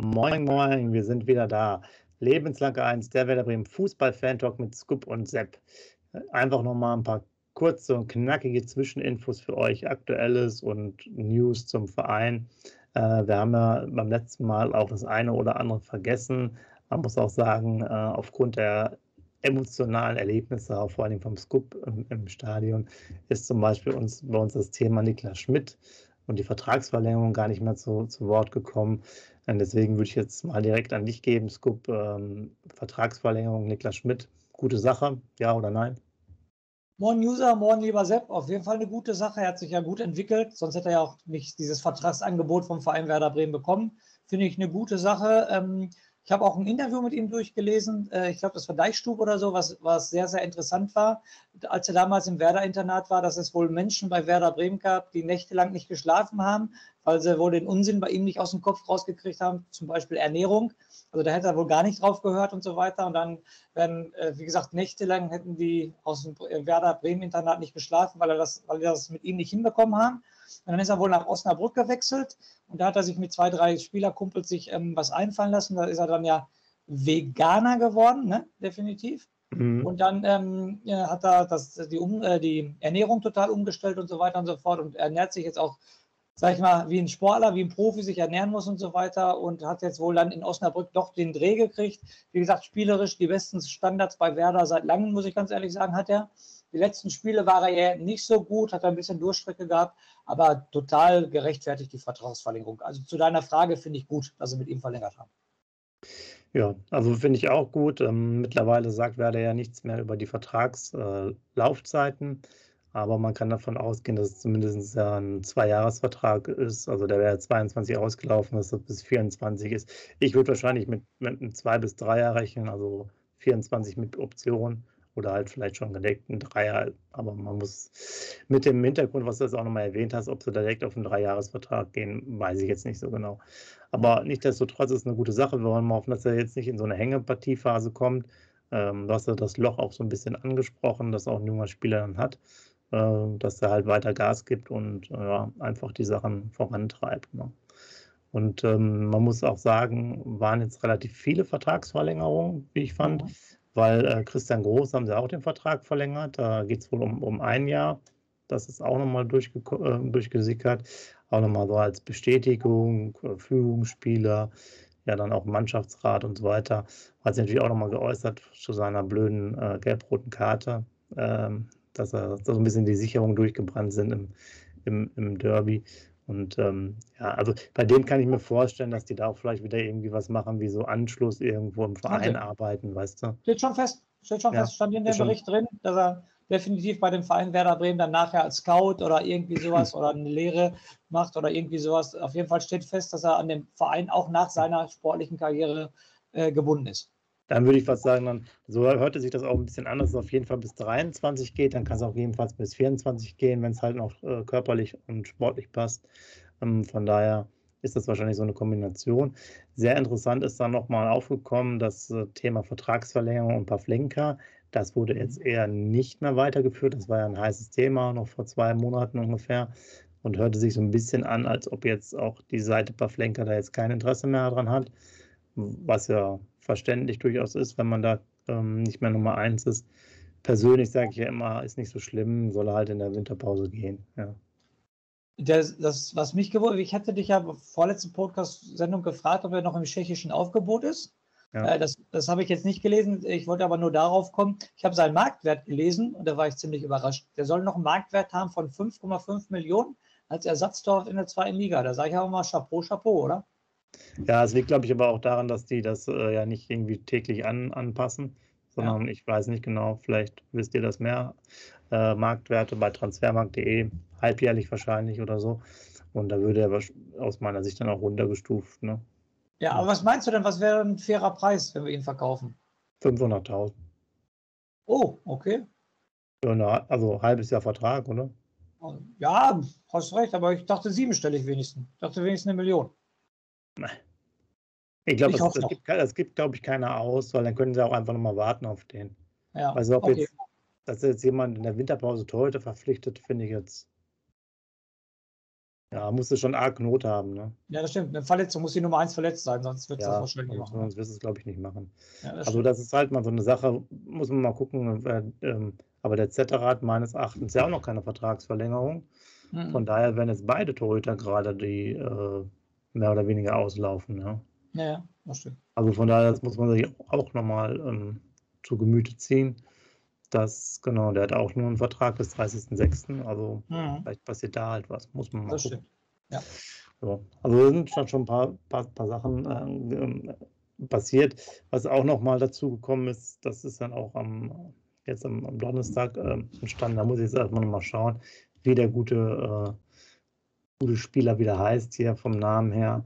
Moin, moin, wir sind wieder da. Lebenslang eins, der Werder Bremen Fußball-Fan-Talk mit Scoop und Sepp. Einfach nochmal ein paar kurze und knackige Zwischeninfos für euch, Aktuelles und News zum Verein. Wir haben ja beim letzten Mal auch das eine oder andere vergessen. Man muss auch sagen, aufgrund der emotionalen Erlebnisse, auch vor allem vom Scoop im Stadion, ist zum Beispiel bei uns das Thema Niklas Schmidt und die Vertragsverlängerung gar nicht mehr zu Wort gekommen. Und deswegen würde ich jetzt mal direkt an dich geben, Scoop. Vertragsverlängerung Niklas Schmidt, gute Sache, ja oder nein? Moin User, moin lieber Sepp, auf jeden Fall eine gute Sache. Er hat sich ja gut entwickelt, sonst hätte er ja auch nicht dieses Vertragsangebot vom Verein Werder Bremen bekommen. Finde ich eine gute Sache. Ich habe auch ein Interview mit ihm durchgelesen. Ich glaube, das war Deichstub oder so, was sehr, sehr interessant war. Als er damals im Werder-Internat war, dass es wohl Menschen bei Werder Bremen gab, die nächtelang nicht geschlafen haben, weil sie wohl den Unsinn bei ihm nicht aus dem Kopf rausgekriegt haben, zum Beispiel Ernährung. Also da hätte er wohl gar nicht drauf gehört und so weiter. Und dann werden, wie gesagt, nächtelang hätten die aus dem Werder Bremen-Internat nicht geschlafen, weil die das mit ihm nicht hinbekommen haben. Und dann ist er wohl nach Osnabrück gewechselt und da hat er sich mit 2, 3 Spielerkumpels sich was einfallen lassen. Da ist er dann ja Veganer geworden, ne? Definitiv. Und dann hat er die Ernährung total umgestellt und so weiter und so fort und ernährt sich jetzt auch, sag ich mal, wie ein Sportler, wie ein Profi sich ernähren muss und so weiter und hat jetzt wohl dann in Osnabrück doch den Dreh gekriegt. Wie gesagt, spielerisch die besten Standards bei Werder seit langem, muss ich ganz ehrlich sagen, hat er. Die letzten Spiele war er ja nicht so gut, hat er ein bisschen Durchstrecke gehabt, aber total gerechtfertigt die Vertragsverlängerung. Also zu deiner Frage finde ich gut, dass sie mit ihm verlängert haben. Ja, also finde ich auch gut. Mittlerweile sagt Werder ja nichts mehr über die Vertragslaufzeiten, aber man kann davon ausgehen, dass es zumindest ja ein 2-Jahres-Vertrag ist. Also der wäre 22 ausgelaufen, dass das bis 24 ist. Ich würde wahrscheinlich mit einem 2 bis 3 Jahr rechnen, also 24 mit Option oder halt vielleicht schon gedeckten 3 Jahr. Aber man muss mit dem Hintergrund, was du jetzt auch nochmal erwähnt hast, ob sie direkt auf einen 3-Jahres-Vertrag gehen, weiß ich jetzt nicht so genau. Aber nichtsdestotrotz ist es eine gute Sache. Wir wollen mal hoffen, dass er jetzt nicht in so eine Hängepartiephase kommt. Du hast ja das Loch auch so ein bisschen angesprochen, das auch ein junger Spieler dann hat, dass er halt weiter Gas gibt und einfach die Sachen vorantreibt. Ne? Und man muss auch sagen, waren jetzt relativ viele Vertragsverlängerungen, wie ich fand, weil Christian Groß haben sie auch den Vertrag verlängert. Da geht es wohl um 1 Jahr. Das ist auch nochmal durchgesickert. Auch nochmal so als Bestätigung, Führungsspieler, ja dann auch Mannschaftsrat und so weiter. Hat sich natürlich auch nochmal geäußert zu seiner blöden gelb-roten Karte, dass so ein bisschen die Sicherungen durchgebrannt sind im Derby. Und also bei dem kann ich mir vorstellen, dass die da auch vielleicht wieder irgendwie was machen, wie so Anschluss irgendwo im Verein arbeiten, weißt du? Steht schon fest, stand in dem Bericht drin, dass er definitiv bei dem Verein Werder Bremen dann nachher als Scout oder irgendwie sowas oder eine Lehre macht oder irgendwie sowas. Auf jeden Fall steht fest, dass er an dem Verein auch nach seiner sportlichen Karriere gebunden ist. Dann würde ich fast sagen, dann, so hörte sich das auch ein bisschen an, dass es auf jeden Fall bis 23 geht. Dann kann es auch jedenfalls bis 24 gehen, wenn es halt noch körperlich und sportlich passt. Von daher ist das wahrscheinlich so eine Kombination. Sehr interessant ist dann nochmal aufgekommen, das Thema Vertragsverlängerung und Pavlenka. Das wurde jetzt eher nicht mehr weitergeführt. Das war ja ein heißes Thema, noch vor 2 Monaten ungefähr. Und hörte sich so ein bisschen an, als ob jetzt auch die Seite Pavlenka da jetzt kein Interesse mehr daran hat. Was ja verständlich durchaus ist, wenn man da nicht mehr Nummer 1 ist. Persönlich sage ich ja immer, ist nicht so schlimm, soll er halt in der Winterpause gehen. Ja. Was mich gewundert, ich hatte dich ja vorletzten Podcast-Sendung gefragt, ob er noch im tschechischen Aufgebot ist. Ja. Das habe ich jetzt nicht gelesen. Ich wollte aber nur darauf kommen. Ich habe seinen Marktwert gelesen und da war ich ziemlich überrascht. Der soll noch einen Marktwert haben von 5,5 Millionen als Ersatztorwart in der 2. Liga. Da sage ich aber mal Chapeau, Chapeau, oder? Ja, es liegt, glaube ich, aber auch daran, dass die das ja nicht irgendwie täglich anpassen, sondern ich weiß nicht genau, vielleicht wisst ihr das mehr. Marktwerte bei transfermarkt.de, halbjährlich wahrscheinlich oder so. Und da würde er aus meiner Sicht dann auch runtergestuft. Ne? Ja, aber was meinst du denn, was wäre ein fairer Preis, wenn wir ihn verkaufen? 500.000. Oh, okay. Also halbes Jahr Vertrag, oder? Ja, hast recht, aber ich dachte 7-stellig wenigstens. Ich dachte wenigstens 1 Million. Ich glaube, es gibt, glaube ich, keiner aus, weil dann können sie auch einfach nochmal warten auf den. Ja, also ob jetzt, dass jetzt jemand in der Winterpause Torhüter verpflichtet, finde ich jetzt Ja, musst du schon arg Not haben, ne? Ja, das stimmt. Eine Verletzung muss die Nummer 1 verletzt sein, sonst wird es das Ja, wahrscheinlich nicht machen. sonst wirst du es, glaube ich, nicht machen. Ja, das Also stimmt. das ist halt mal so eine Sache, muss man mal gucken. Aber der Zetterer hat meines Erachtens ja auch noch keine Vertragsverlängerung. Von Mhm. daher werden jetzt beide Torhüter gerade, die mehr oder weniger auslaufen. Ja. Ja, das stimmt. Also von daher, das muss man sich auch nochmal zu Gemüte ziehen. Genau, der hat auch nur einen Vertrag bis 30.06. Also vielleicht passiert da halt was, muss man mal Das gucken. stimmt. Ja. So. Also da sind schon ein paar Sachen passiert. Was auch nochmal dazu gekommen ist, das ist dann auch jetzt am Donnerstag entstanden. Da muss ich jetzt erstmal nochmal schauen, wie der gute Spieler wieder heißt, hier vom Namen her.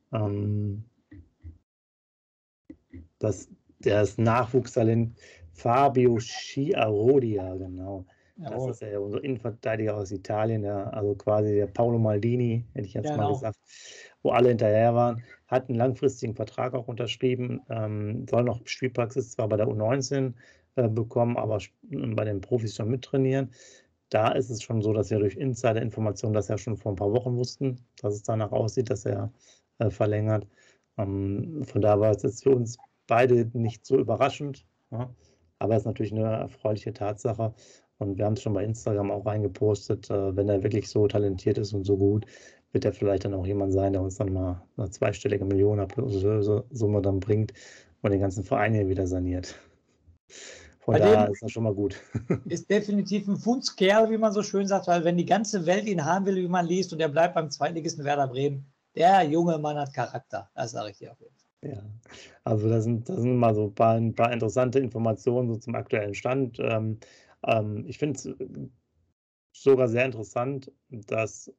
Der ist Nachwuchstalent Fabio Schiarodia, genau. Jawohl. Das ist ja unser Innenverteidiger aus Italien, also quasi der Paolo Maldini, hätte ich jetzt mal gesagt, wo alle hinterher waren. Hat einen langfristigen Vertrag auch unterschrieben, soll noch Spielpraxis zwar bei der U19 bekommen, aber bei den Profis schon mittrainieren. Da ist es schon so, dass wir durch Insider-Informationen das ja schon vor ein paar Wochen wussten, dass es danach aussieht, dass er verlängert. Von daher war es jetzt für uns beide nicht so überraschend, ja? Aber es ist natürlich eine erfreuliche Tatsache. Und wir haben es schon bei Instagram auch reingepostet, wenn er wirklich so talentiert ist und so gut, wird er vielleicht dann auch jemand sein, der uns dann mal eine zweistellige Millionen-Summe dann bringt und den ganzen Verein hier wieder saniert. Von daher ist das schon mal gut. Ist definitiv ein Fundskerl, wie man so schön sagt, weil wenn die ganze Welt ihn haben will, wie man liest, und er bleibt beim Zweitligisten Werder Bremen, der junge Mann hat Charakter. Das sage ich dir auf jeden Fall. Ja, also das sind mal so ein paar interessante Informationen so zum aktuellen Stand. Ich finde es sogar sehr interessant, dass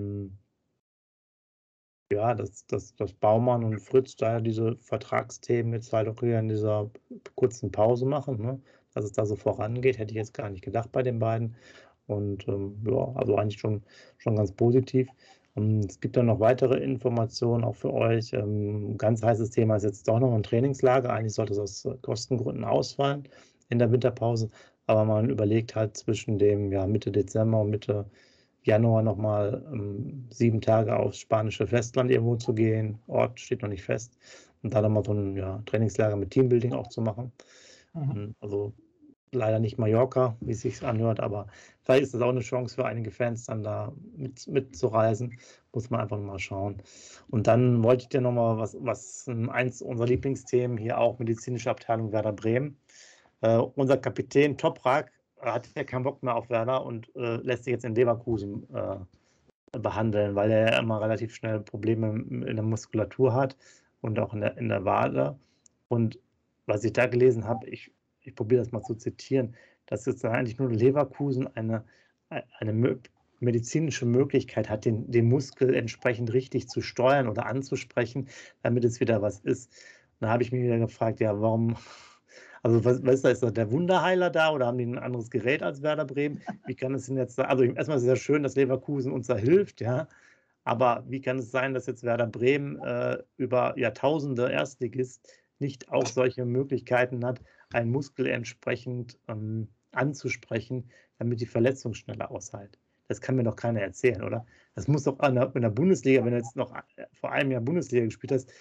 dass Baumann und Fritz da diese Vertragsthemen jetzt halt auch hier in dieser kurzen Pause machen, ne? Dass es da so vorangeht, hätte ich jetzt gar nicht gedacht bei den beiden. Und ja, also eigentlich schon ganz positiv. Es gibt dann noch weitere Informationen auch für euch. Ganz heißes Thema ist jetzt doch noch ein Trainingslager. Eigentlich sollte es aus Kostengründen ausfallen in der Winterpause. Aber man überlegt halt zwischen dem Mitte Dezember und Mitte Januar nochmal 7 Tage aufs spanische Festland irgendwo zu gehen. Ort steht noch nicht fest. Und da dann mal so ein Trainingslager mit Teambuilding auch zu machen. Also leider nicht Mallorca, wie es sich anhört, aber vielleicht ist das auch eine Chance für einige Fans, dann da mitzureisen. Muss man einfach mal schauen. Und dann wollte ich dir nochmal eins unserer Lieblingsthemen hier auch, medizinische Abteilung Werder Bremen. Unser Kapitän Toprak hat ja keinen Bock mehr auf Werder und lässt sich jetzt in Leverkusen behandeln, weil er ja immer relativ schnell Probleme in der Muskulatur hat und auch in der Wade. Und was ich da gelesen habe, ich probiere das mal zu zitieren, dass jetzt eigentlich nur Leverkusen eine medizinische Möglichkeit hat, den Muskel entsprechend richtig zu steuern oder anzusprechen, damit es wieder was ist. Da habe ich mich wieder gefragt, ja, warum, also was ist das, der Wunderheiler da oder haben die ein anderes Gerät als Werder Bremen? Wie kann es denn jetzt, also erstmal ist es ja schön, dass Leverkusen uns da hilft, ja, aber wie kann es sein, dass jetzt Werder Bremen über Jahrtausende Erstligist nicht auch solche Möglichkeiten hat, einen Muskel entsprechend anzusprechen, damit die Verletzung schneller aushält? Das kann mir doch keiner erzählen, oder? Das muss doch in der Bundesliga, wenn du jetzt noch vor einem Jahr Bundesliga gespielt hast,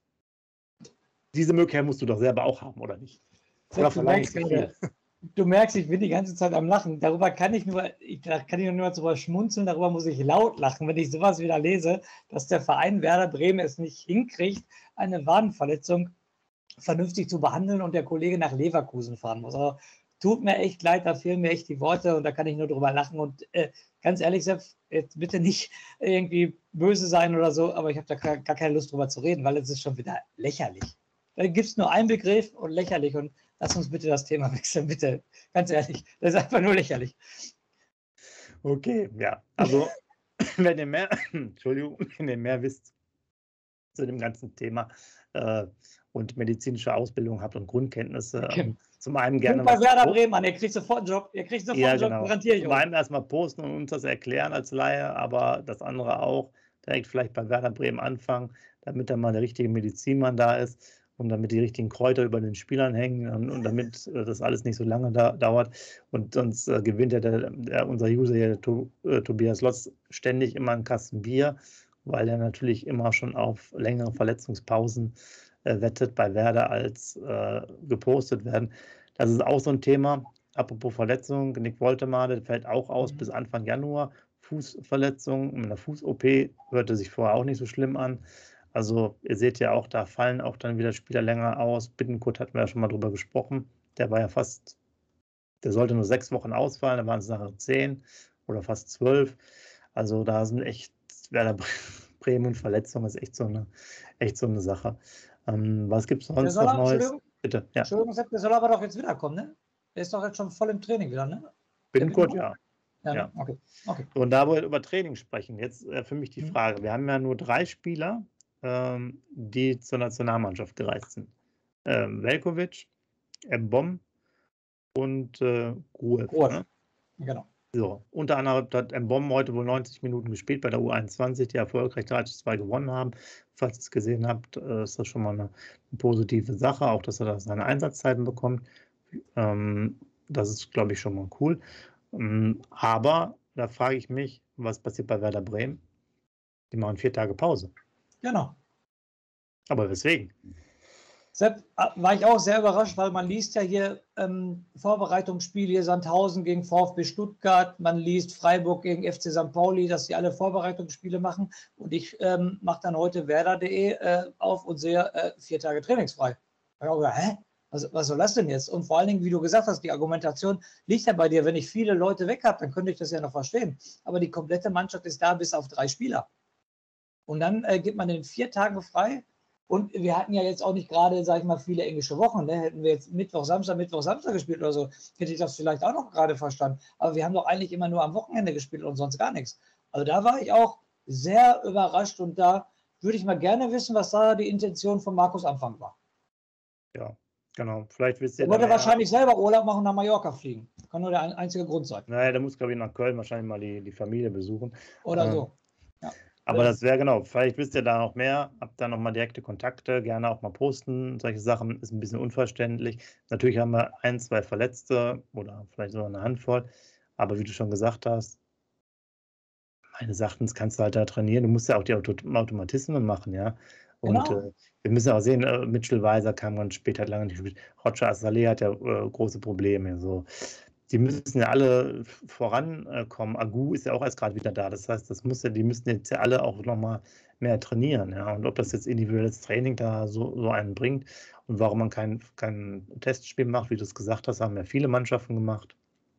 diese Möglichkeit musst du doch selber auch haben, oder nicht? Oder verlange ich zu viel? Du merkst, ich bin die ganze Zeit am Lachen. Darüber kann ich nur drüber schmunzeln, darüber muss ich laut lachen, wenn ich sowas wieder lese, dass der Verein Werder Bremen es nicht hinkriegt, eine Wadenverletzung vernünftig zu behandeln und der Kollege nach Leverkusen fahren muss. Also, tut mir echt leid, da fehlen mir echt die Worte und da kann ich nur drüber lachen. Und ganz ehrlich, Sepp, jetzt bitte nicht irgendwie böse sein oder so, aber ich habe da gar keine Lust drüber zu reden, weil es ist schon wieder lächerlich. Da gibt es nur einen Begriff und lächerlich, und lass uns bitte das Thema wechseln, bitte. Ganz ehrlich, das ist einfach nur lächerlich. Okay, ja. Also, wenn ihr mehr wisst zu dem ganzen Thema und medizinische Ausbildung habt und Grundkenntnisse, Okay. zum einen gerne bei Werder Bremen an, ihr kriegt sofort einen Job. Garantiere ich. Zum einen erstmal posten und uns das erklären als Laie, aber das andere auch, direkt vielleicht bei Werder Bremen anfangen, damit dann mal der richtige Medizinmann da ist und damit die richtigen Kräuter über den Spielern hängen und damit das alles nicht so lange dauert. Und sonst gewinnt ja unser User hier, Tobias Lotz, ständig immer einen Kasten Bier, weil er natürlich immer schon auf längere Verletzungspausen wettet bei Werder als gepostet werden. Das ist auch so ein Thema. Apropos Verletzung, Nick Woltemade, der fällt auch aus bis Anfang Januar. Fußverletzung, mit einer Fuß-OP hörte sich vorher auch nicht so schlimm an. Also ihr seht ja auch, da fallen auch dann wieder Spieler länger aus. Bittencourt hatten wir ja schon mal drüber gesprochen. Der war ja der sollte nur 6 Wochen ausfallen, da waren es nachher 10 oder fast 12. Also da sind echt, Werder Bremen und Verletzungen ist echt so eine Sache. Was gibt es sonst noch Neues? Bitte, ja. Entschuldigung, der soll aber doch jetzt wiederkommen, ne? Der ist doch jetzt schon voll im Training wieder, ne? Bittencourt, ja. Ja. Okay. Und da wir über Training sprechen, jetzt für mich die Frage. Wir haben ja nur 3 Spieler, die zur Nationalmannschaft gereist sind. Veljković, Mbom und Gruev. Ne? Genau. So, unter anderem hat Mbom heute wohl 90 Minuten gespielt bei der U21, die erfolgreich 3:2 gewonnen haben. Falls ihr es gesehen habt, ist das schon mal eine positive Sache, auch dass er da seine Einsatzzeiten bekommt. Das ist, glaube ich, schon mal cool. Aber da frage ich mich, was passiert bei Werder Bremen? Die machen 4 Tage Pause. Genau. Aber weswegen? Sepp, war ich auch sehr überrascht, weil man liest ja hier Vorbereitungsspiele, hier Sandhausen gegen VfB Stuttgart, man liest Freiburg gegen FC St. Pauli, dass sie alle Vorbereitungsspiele machen. Und ich mache dann heute werder.de auf und sehe 4 Tage trainingsfrei. Da habe ich auch gedacht, hä? Was soll das denn jetzt? Und vor allen Dingen, wie du gesagt hast, die Argumentation liegt ja bei dir. Wenn ich viele Leute weg habe, dann könnte ich das ja noch verstehen. Aber die komplette Mannschaft ist da bis auf 3 Spieler. Und dann gibt man den 4 Tagen frei. Und wir hatten ja jetzt auch nicht gerade, sag ich mal, viele englische Wochen. Ne? Hätten wir jetzt Mittwoch, Samstag gespielt oder so, hätte ich das vielleicht auch noch gerade verstanden. Aber wir haben doch eigentlich immer nur am Wochenende gespielt und sonst gar nichts. Also da war ich auch sehr überrascht und da würde ich mal gerne wissen, was da die Intention von Markus Anfang war. Ja, genau. Vielleicht wisst ihr. Er wollte wahrscheinlich selber Urlaub machen und nach Mallorca fliegen. Kann nur der einzige Grund sein. Naja, der muss, glaube ich, nach Köln wahrscheinlich mal die Familie besuchen. Oder so. Ja. Aber das wäre genau, vielleicht wisst ihr da noch mehr, habt da nochmal direkte Kontakte, gerne auch mal posten. Solche Sachen ist ein bisschen unverständlich. Natürlich haben wir 1, 2 Verletzte oder vielleicht sogar eine Handvoll. Aber wie du schon gesagt hast, meines Erachtens kannst du halt da trainieren. Du musst ja auch die Automatismen machen, ja. Und Genau. wir müssen auch sehen, Mitchell Weiser kam ganz spät, hat lange nicht gespielt. Roger Assalé hat ja große Probleme. So. Die müssen ja alle vorankommen. Agu ist ja auch erst gerade wieder da. Das heißt, die müssen jetzt ja alle auch nochmal mehr trainieren. Ja? Und ob das jetzt individuelles Training da so einen bringt und warum man kein Testspiel macht, wie du es gesagt hast, haben ja viele Mannschaften gemacht.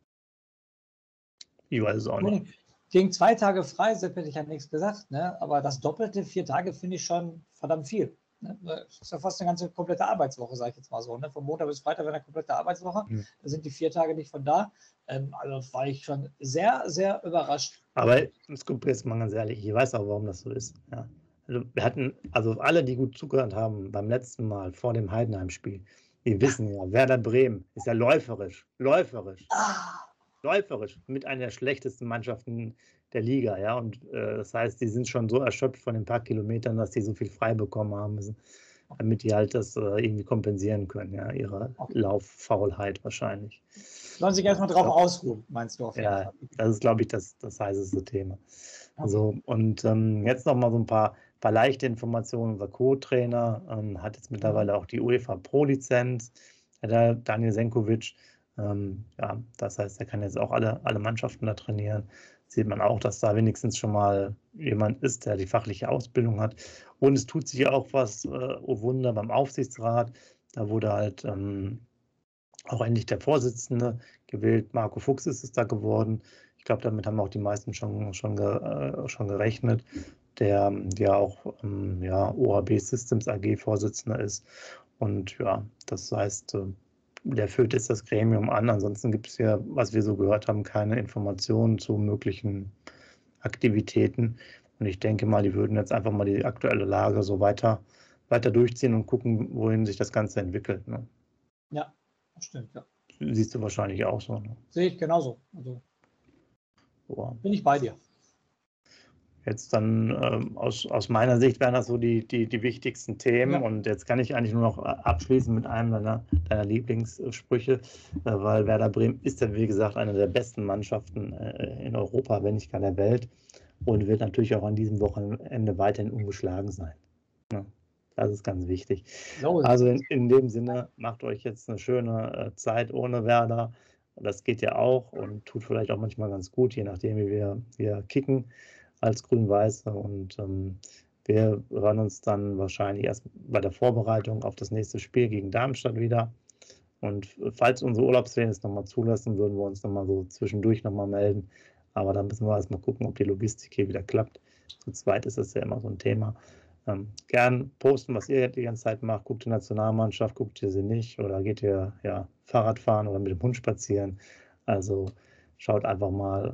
Ich weiß es auch nicht. Gegen 2 Tage frei, Sepp, hätte ich ja nichts gesagt, ne? Aber das doppelte 4 Tage finde ich schon verdammt viel. Ne? Das ist ja fast eine ganze komplette Arbeitswoche, sage ich jetzt mal so. Ne? Von Montag bis Freitag wäre eine komplette Arbeitswoche. Da sind die 4 Tage nicht von da. Also war ich schon sehr, sehr überrascht. Aber jetzt mal ganz ehrlich, ich weiß auch, warum das so ist. Ja. Also wir hatten, also alle, die gut zugehört haben beim letzten Mal vor dem Heidenheim-Spiel, die wissen ja, Werder Bremen ist ja läuferisch mit einer der schlechtesten Mannschaften der Liga, ja. Und das heißt, die sind schon so erschöpft von den paar Kilometern, dass die so viel frei bekommen haben müssen, damit die halt das irgendwie kompensieren können, ja, ihre Lauffaulheit wahrscheinlich. Sollen sich erstmal drauf ausruhen, meinst du? Auf jeden Fall. Das ist, glaube ich, das heißeste Thema. Okay. So, und jetzt noch mal so ein paar leichte Informationen. Unser Co-Trainer hat jetzt mittlerweile auch die UEFA Pro-Lizenz, der Daniel Senkovic. Ja, das heißt, er kann jetzt auch alle Mannschaften da trainieren. Sieht man auch, dass da wenigstens schon mal jemand ist, der die fachliche Ausbildung hat. Und es tut sich auch was, oh Wunder, beim Aufsichtsrat. Da wurde halt auch endlich der Vorsitzende gewählt. Marco Fuchs ist es da geworden. Ich glaube, damit haben auch die meisten schon gerechnet, der ja auch OHB Systems AG Vorsitzender ist. Und ja, das heißt, der führt jetzt das Gremium an. Ansonsten gibt es ja, was wir so gehört haben, keine Informationen zu möglichen Aktivitäten. Und ich denke mal, die würden jetzt einfach mal die aktuelle Lage so weiter durchziehen und gucken, wohin sich das Ganze entwickelt. Ne? Ja, das stimmt, ja. Siehst du wahrscheinlich auch so. Ne? Sehe ich genauso. Also bin ich bei dir. Jetzt dann aus meiner Sicht wären das so die wichtigsten Themen. Ja. Und jetzt kann ich eigentlich nur noch abschließen mit einem deiner Lieblingssprüche, weil Werder Bremen ist ja, wie gesagt, eine der besten Mannschaften in Europa, wenn nicht gar der Welt, und wird natürlich auch an diesem Wochenende weiterhin ungeschlagen sein. Ja, das ist ganz wichtig. Also in dem Sinne, macht euch jetzt eine schöne Zeit ohne Werder. Das geht ja auch und tut vielleicht auch manchmal ganz gut, je nachdem, wie wir kicken als Grün-Weiße. Und wir hören uns dann wahrscheinlich erst bei der Vorbereitung auf das nächste Spiel gegen Darmstadt wieder. Und falls unsere Urlaubsferien es nochmal zulassen, würden wir uns nochmal so zwischendurch nochmal melden. Aber dann müssen wir erstmal gucken, ob die Logistik hier wieder klappt. Zu zweit ist das ja immer so ein Thema. Gern posten, was ihr die ganze Zeit macht. Guckt die Nationalmannschaft, guckt ihr sie nicht oder geht ihr Fahrrad fahren oder mit dem Hund spazieren. Also schaut einfach mal,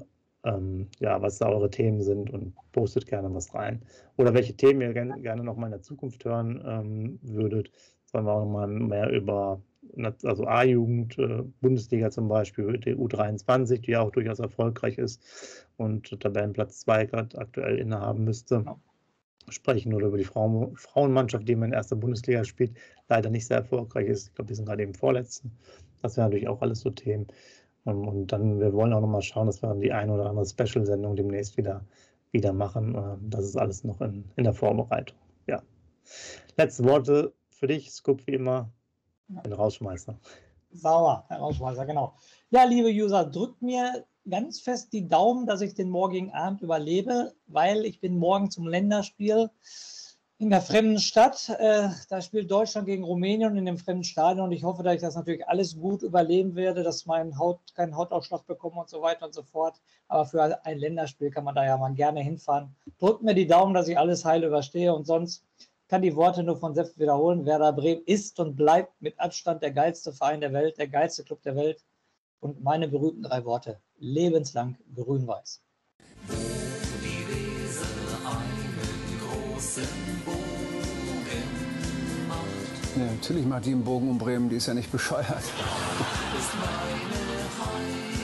was da eure Themen sind und postet gerne was rein. Oder welche Themen ihr gerne noch mal in der Zukunft hören würdet. Sollen wir auch noch mal mehr über A-Jugend, Bundesliga zum Beispiel, die U23, die ja auch durchaus erfolgreich ist und Tabellenplatz 2 gerade aktuell innehaben müsste. Sprechen oder über die Frauenmannschaft, die in der ersten Bundesliga spielt, leider nicht sehr erfolgreich ist. Ich glaube, wir sind gerade im Vorletzten. Das wären natürlich auch alles so Themen. Und dann, wir wollen auch noch mal schauen, dass wir die eine oder andere Special-Sendung demnächst wieder machen. Das ist alles noch in der Vorbereitung. Ja. Letzte Worte für dich, Scoop, wie immer, den Rausschmeißer. Sauer, Herr Rausschmeißer, genau. Ja, liebe User, drückt mir ganz fest die Daumen, dass ich den morgigen Abend überlebe, weil ich bin morgen zum Länderspiel in der fremden Stadt. Da spielt Deutschland gegen Rumänien in dem fremden Stadion und ich hoffe, dass ich das natürlich alles gut überleben werde, dass mein Haut keinen Hautausschlag bekomme und so weiter und so fort. Aber für ein Länderspiel kann man da ja mal gerne hinfahren. Drückt mir die Daumen, dass ich alles heil überstehe und sonst kann die Worte nur von Sepp wiederholen. Werder Bremen ist und bleibt mit Abstand der geilste Verein der Welt, der geilste Club der Welt. Und meine berühmten 3 Worte: lebenslang grün-weiß. Die Weser einen großen Bogen macht. Ja, natürlich macht die einen Bogen um Bremen, die ist ja nicht bescheuert. Ist meine Heimat.